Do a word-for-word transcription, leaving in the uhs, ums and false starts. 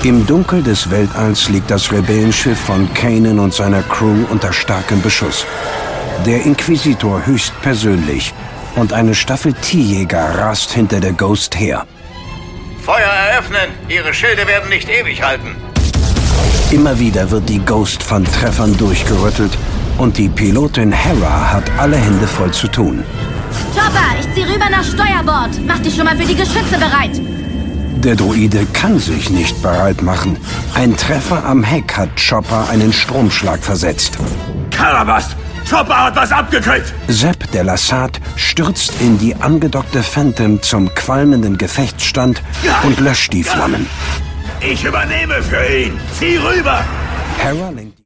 Im Dunkel des Weltalls liegt das Rebellenschiff von Kanan und seiner Crew unter starkem Beschuss. Der Inquisitor höchstpersönlich und eine Staffel Tierjäger rast hinter der Ghost her. Feuer eröffnen! Ihre Schilde werden nicht ewig halten. Immer wieder wird die Ghost von Treffern durchgerüttelt und die Pilotin Hera hat alle Hände voll zu tun. Chopper, ich zieh rüber nach Steuerbord. Mach dich schon mal für die Geschütze bereit. Der Droide kann sich nicht bereit machen. Ein Treffer am Heck hat Chopper einen Stromschlag versetzt. Karabast! Chopper hat was abgekriegt! Sepp de Lassat stürzt in die angedockte Phantom zum qualmenden Gefechtsstand und löscht die Flammen. Ich übernehme für ihn! Zieh rüber! Hera lenkt